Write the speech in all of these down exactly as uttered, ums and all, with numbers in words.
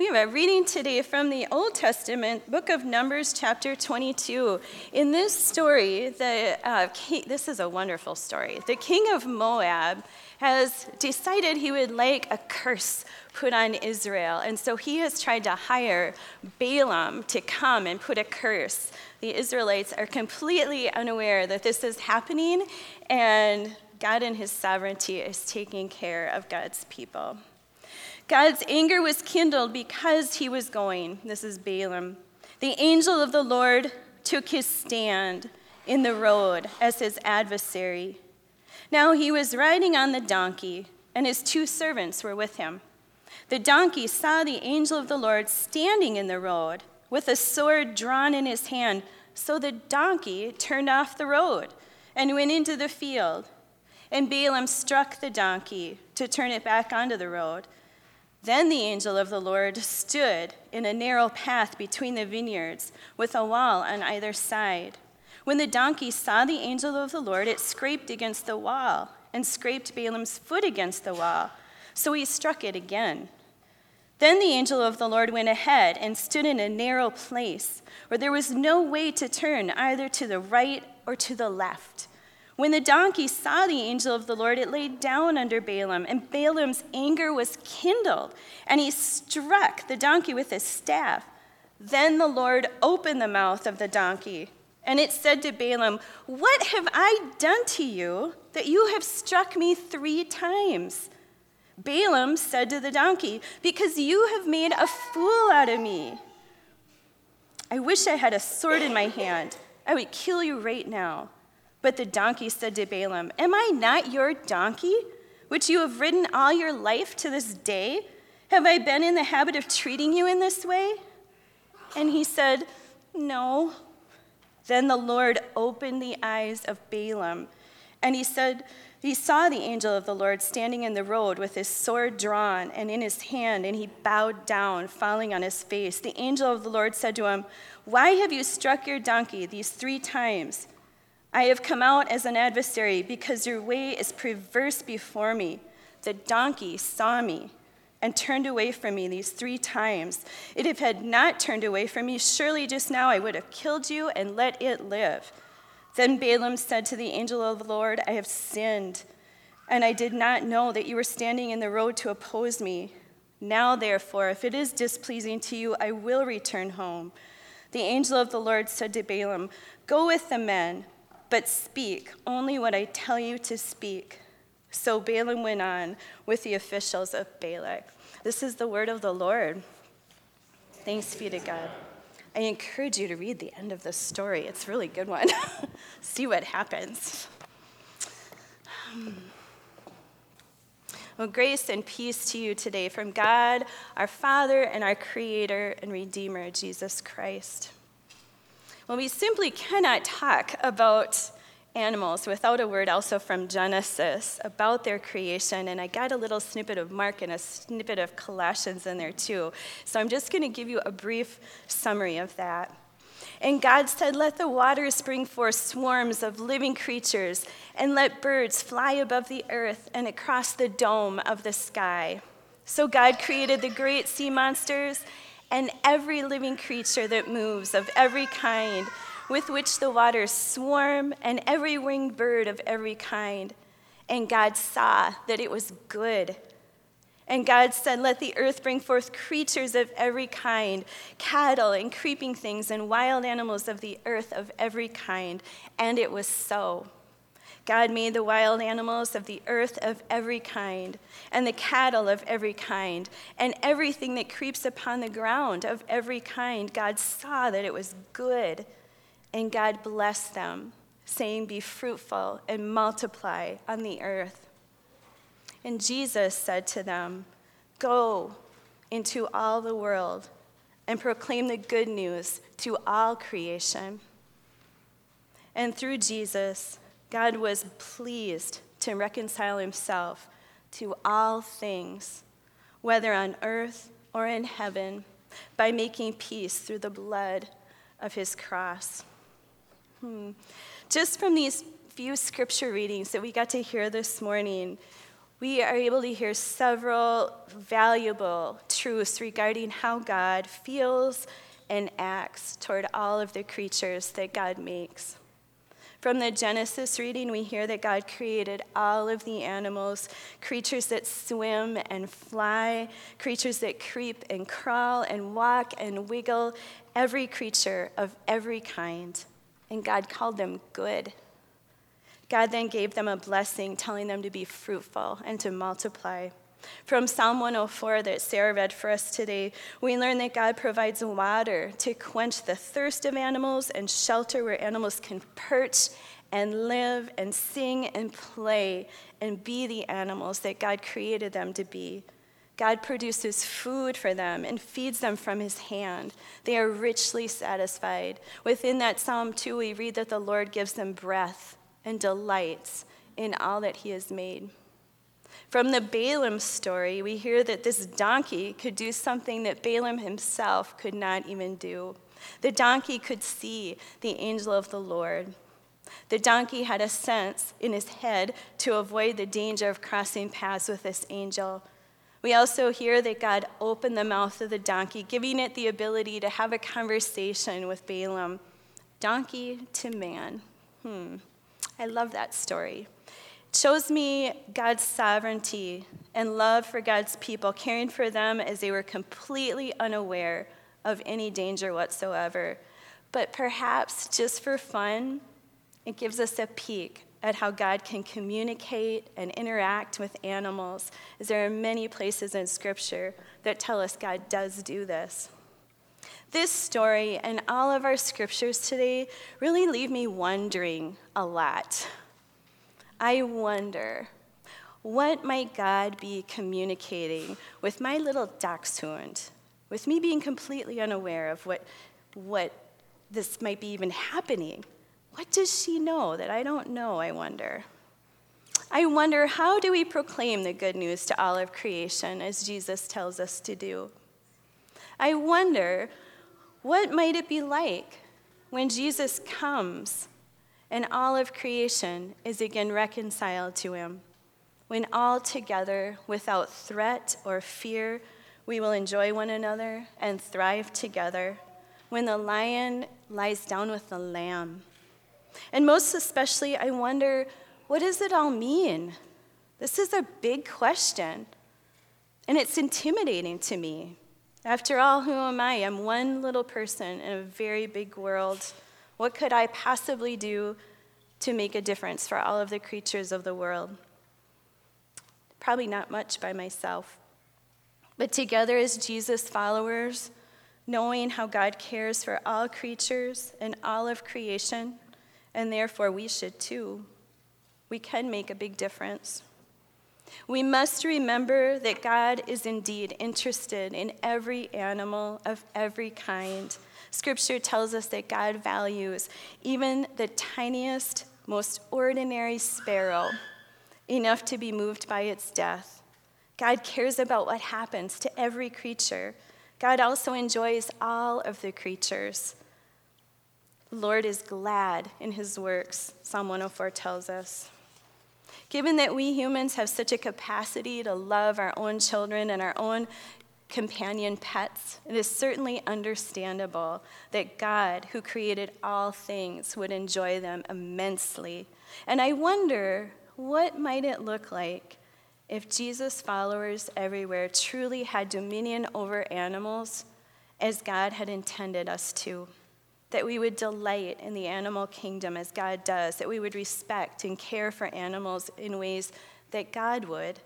We have a reading today from the Old Testament, book of Numbers, chapter twenty-two. In this story, the uh, king, this is a wonderful story. The king of Moab has decided he would like a curse put on Israel, and so he has tried to hire Balaam to come and put a curse. The Israelites are completely unaware that this is happening, and God in his sovereignty is taking care of God's people. God's anger was kindled because he was going. This is Balaam. The angel of the Lord took his stand in the road as his adversary. Now he was riding on the donkey, and his two servants were with him. The donkey saw the angel of the Lord standing in the road with a sword drawn in his hand. So the donkey turned off the road and went into the field. And Balaam struck the donkey to turn it back onto the road. Then the angel of the Lord stood in a narrow path between the vineyards with a wall on either side. When the donkey saw the angel of the Lord, it scraped against the wall and scraped Balaam's foot against the wall. So he struck it again. Then the angel of the Lord went ahead and stood in a narrow place where there was no way to turn either to the right or to the left. When the donkey saw the angel of the Lord, it lay down under Balaam, and Balaam's anger was kindled, and he struck the donkey with his staff. Then the Lord opened the mouth of the donkey, and it said to Balaam, "What have I done to you that you have struck me three times?" Balaam said to the donkey, "Because you have made a fool out of me. I wish I had a sword in my hand. I would kill you right now." But the donkey said to Balaam, "Am I not your donkey, which you have ridden all your life to this day? Have I been in the habit of treating you in this way?" And he said, "No." Then the Lord opened the eyes of Balaam, and he said, he saw the angel of the Lord standing in the road with his sword drawn and in his hand, and he bowed down, falling on his face. The angel of the Lord said to him, "Why have you struck your donkey these three times? I have come out as an adversary because your way is perverse before me. The donkey saw me and turned away from me these three times. If it had not turned away from me, surely just now I would have killed you and let it live." Then Balaam said to the angel of the Lord, "I have sinned, and I did not know that you were standing in the road to oppose me. Now, therefore, if it is displeasing to you, I will return home." The angel of the Lord said to Balaam, "Go with the men, but speak only what I tell you to speak." So Balaam went on with the officials of Balak. This is the word of the Lord. Thanks be to God. I encourage you to read the end of this story. It's a really good one. See what happens. Well, grace and peace to you today from God, our Father, and our Creator and Redeemer, Jesus Christ. Well, we simply cannot talk about animals without a word also from Genesis about their creation, and I got a little snippet of Mark and a snippet of Colossians in there too. So I'm just going to give you a brief summary of that. And God said, "Let the waters bring forth swarms of living creatures, and let birds fly above the earth and across the dome of the sky." So God created the great sea monsters and every living creature that moves of every kind, with which the waters swarm, and every winged bird of every kind. And God saw that it was good. And God said, "Let the earth bring forth creatures of every kind, cattle and creeping things and wild animals of the earth of every kind." And it was so. God made the wild animals of the earth of every kind, and the cattle of every kind, and everything that creeps upon the ground of every kind. God saw that it was good. And God blessed them, saying, "Be fruitful and multiply on the earth." And Jesus said to them, "Go into all the world and proclaim the good news to all creation." And through Jesus, God was pleased to reconcile himself to all things, whether on earth or in heaven, by making peace through the blood of his cross. Hmm. Just from these few scripture readings that we got to hear this morning, we are able to hear several valuable truths regarding how God feels and acts toward all of the creatures that God makes. From the Genesis reading, we hear that God created all of the animals, creatures that swim and fly, creatures that creep and crawl and walk and wiggle, every creature of every kind. And God called them good. God then gave them a blessing, telling them to be fruitful and to multiply. From Psalm one oh four that Sarah read for us today, we learn that God provides water to quench the thirst of animals and shelter where animals can perch and live and sing and play and be the animals that God created them to be. God produces food for them and feeds them from his hand. They are richly satisfied. Within that psalm, too, we read that the Lord gives them breath and delights in all that he has made. From the Balaam story, we hear that this donkey could do something that Balaam himself could not even do. The donkey could see the angel of the Lord. The donkey had a sense in his head to avoid the danger of crossing paths with this angel. We also hear that God opened the mouth of the donkey, giving it the ability to have a conversation with Balaam. Donkey to man. Hmm. I love that story. It shows me God's sovereignty and love for God's people, caring for them as they were completely unaware of any danger whatsoever. But perhaps just for fun, it gives us a peek at how God can communicate and interact with animals, as there are many places in Scripture that tell us God does do this. This story and all of our scriptures today really leave me wondering a lot. I wonder, what might God be communicating with my little dachshund, with me being completely unaware of what, what this might be even happening? What does she know that I don't know, I wonder? I wonder, how do we proclaim the good news to all of creation as Jesus tells us to do? I wonder, what might it be like when Jesus comes and all of creation is again reconciled to him, when all together, without threat or fear, we will enjoy one another and thrive together, when the lion lies down with the lamb? And most especially, I wonder, what does it all mean? This is a big question, and it's intimidating to me. After all, who am I? I'm one little person in a very big world. What could I possibly do to make a difference for all of the creatures of the world? Probably not much by myself. But together as Jesus followers, knowing how God cares for all creatures and all of creation, and therefore we should too, we can make a big difference. We must remember that God is indeed interested in every animal of every kind. Scripture tells us that God values even the tiniest, most ordinary sparrow enough to be moved by its death. God cares about what happens to every creature. God also enjoys all of the creatures. The Lord is glad in his works, Psalm one oh four tells us. Given that we humans have such a capacity to love our own children and our own companion pets, it is certainly understandable that God, who created all things, would enjoy them immensely. And I wonder, what might it look like if Jesus' followers everywhere truly had dominion over animals as God had intended us to? That we would delight in the animal kingdom as God does, that we would respect and care for animals in ways that God would.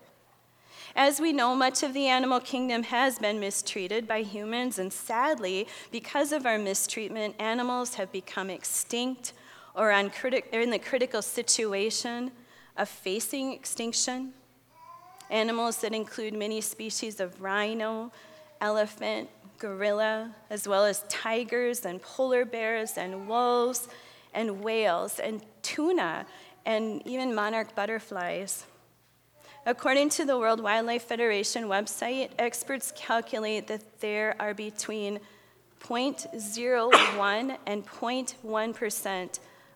As we know, much of the animal kingdom has been mistreated by humans, and sadly, because of our mistreatment, animals have become extinct or on criti- or in the critical situation of facing extinction. Animals that include many species of rhino, elephant, gorilla, as well as tigers and polar bears and wolves and whales and tuna and even monarch butterflies. According to the World Wildlife Federation website, experts calculate that there are between zero point zero one and zero point one percent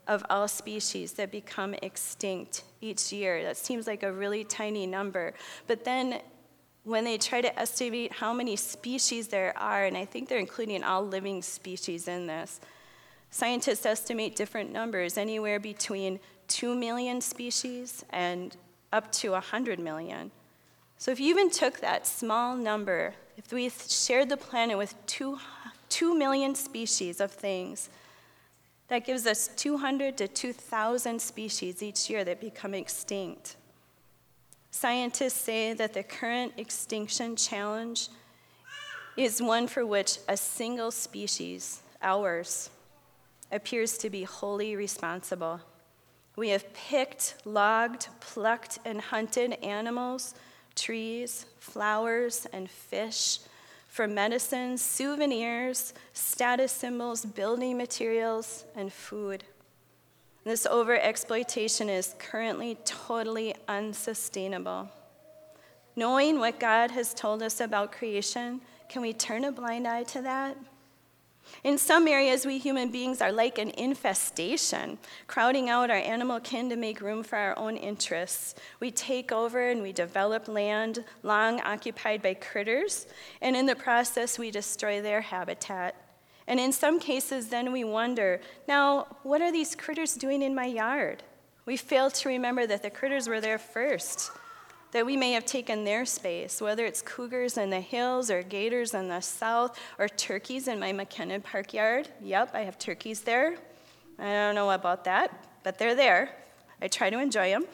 of all species that become extinct each year. That seems like a really tiny number. But then when they try to estimate how many species there are, and I think they're including all living species in this, scientists estimate different numbers, anywhere between two million species and up to one hundred million. So if you even took that small number, if we shared the planet with two, two million species of things, that gives us two hundred to two thousand species each year that become extinct. Scientists say that the current extinction challenge is one for which a single species, ours, appears to be wholly responsible. We have picked, logged, plucked, and hunted animals, trees, flowers, and fish for medicines, souvenirs, status symbols, building materials, and food. This overexploitation is currently totally unsustainable. Knowing what God has told us about creation, can we turn a blind eye to that? In some areas, we human beings are like an infestation, crowding out our animal kin to make room for our own interests. We take over and we develop land long occupied by critters, and in the process, we destroy their habitat. And in some cases, then we wonder, now, what are these critters doing in my yard? We fail to remember that the critters were there first, that we may have taken their space, whether it's cougars in the hills or gators in the south or turkeys in my McKinnon Park yard. Yep, I have turkeys there. I don't know about that, but they're there. I try to enjoy them.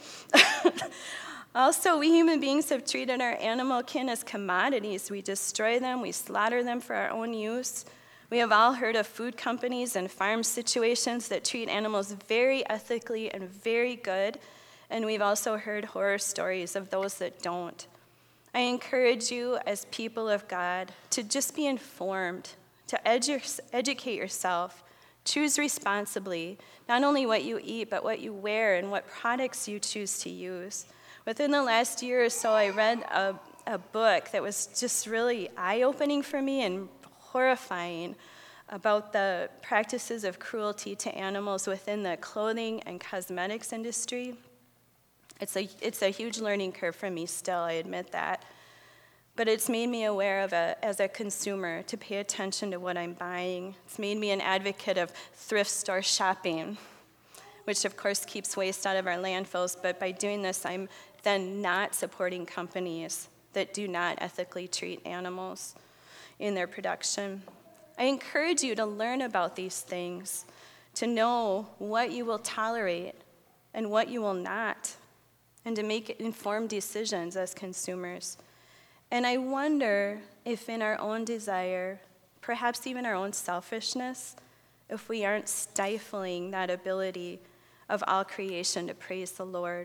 Also, we human beings have treated our animal kin as commodities. We destroy them, we slaughter them for our own use. We have all heard of food companies and farm situations that treat animals very ethically and very good, and we've also heard horror stories of those that don't. I encourage you as people of God to just be informed, to edu- educate yourself, choose responsibly, not only what you eat, but what you wear and what products you choose to use. Within the last year or so, I read a, a book that was just really eye-opening for me and horrifying about the practices of cruelty to animals within the clothing and cosmetics industry. It's a, it's a huge learning curve for me still, I admit that. But it's made me aware of, a, as a consumer, to pay attention to what I'm buying. It's made me an advocate of thrift store shopping, which of course keeps waste out of our landfills, but by doing this, I'm then not supporting companies that do not ethically treat animals in their production. I encourage you to learn about these things, to know what you will tolerate and what you will not, and to make informed decisions as consumers. And I wonder if in our own desire, perhaps even our own selfishness, if we aren't stifling that ability of all creation to praise the Lord.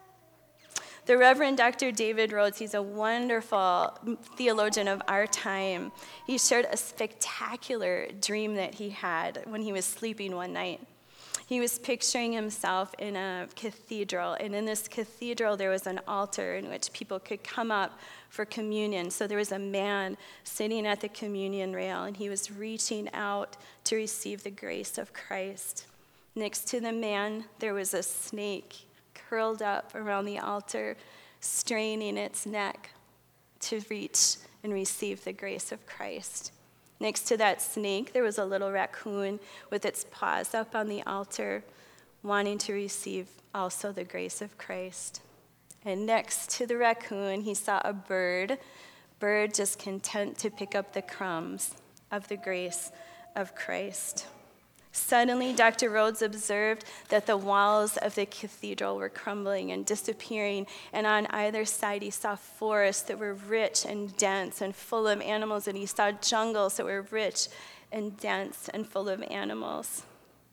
The Reverend Doctor David Rhodes, he's a wonderful theologian of our time. He shared a spectacular dream that he had when he was sleeping one night. He was picturing himself in a cathedral, and in this cathedral there was an altar in which people could come up for communion. So there was a man sitting at the communion rail, and he was reaching out to receive the grace of Christ. Next to the man, there was a snake curled up around the altar, straining its neck to reach and receive the grace of Christ. Next to that snake, there was a little raccoon with its paws up on the altar, wanting to receive also the grace of Christ. And next to the raccoon, he saw a bird, bird just content to pick up the crumbs of the grace of Christ. Suddenly, Doctor Rhodes observed that the walls of the cathedral were crumbling and disappearing, and on either side he saw forests that were rich and dense and full of animals, and he saw jungles that were rich and dense and full of animals.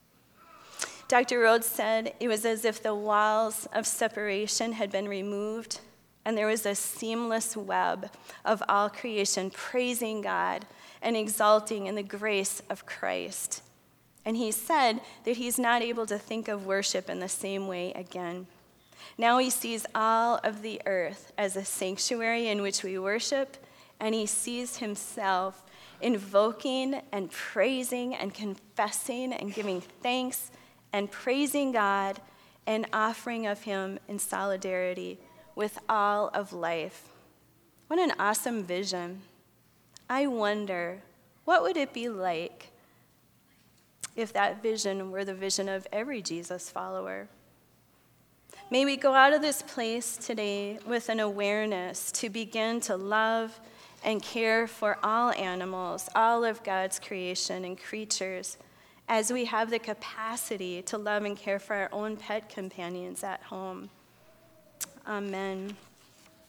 Doctor Rhodes said it was as if the walls of separation had been removed, and there was a seamless web of all creation praising God and exalting in the grace of Christ. And he said that he's not able to think of worship in the same way again. Now he sees all of the earth as a sanctuary in which we worship, and he sees himself invoking and praising and confessing and giving thanks and praising God and offering of him in solidarity with all of life. What an awesome vision. I wonder, what would it be like if that vision were the vision of every Jesus follower? May we go out of this place today with an awareness to begin to love and care for all animals, all of God's creation and creatures, as we have the capacity to love and care for our own pet companions at home. Amen.